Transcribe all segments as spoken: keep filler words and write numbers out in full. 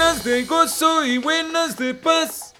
buenas de gozo y buenas de paz.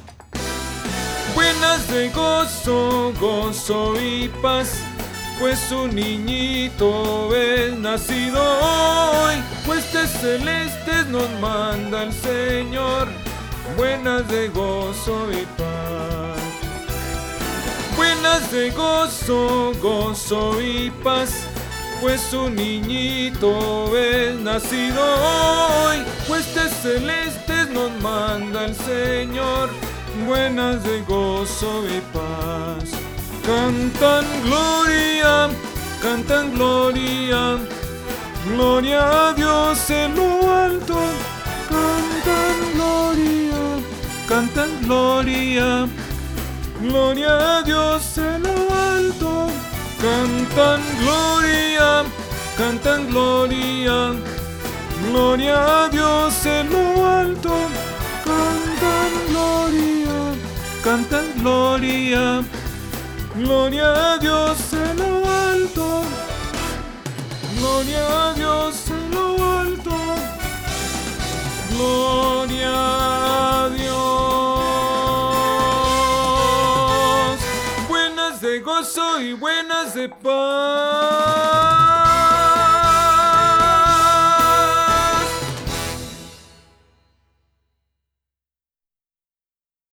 Buenas de gozo, gozo y paz, pues un niñito es nacido hoy. Huestes celestes nos manda el Señor, buenas de gozo y paz. Buenas de gozo, gozo y paz, pues un niñito es nacido hoy. Huestes celestes nos manda el Señor, buenas de gozo y paz. Cantan gloria, cantan gloria, gloria a Dios en lo alto. Cantan gloria, cantan gloria, gloria a Dios en lo alto. Cantan gloria, cantan gloria, gloria a Dios en lo alto. Cantan gloria, cantan gloria, gloria a Dios en lo alto. Gloria a Dios en lo alto. Gloria a Dios. Buenas de gozo y buenas de paz.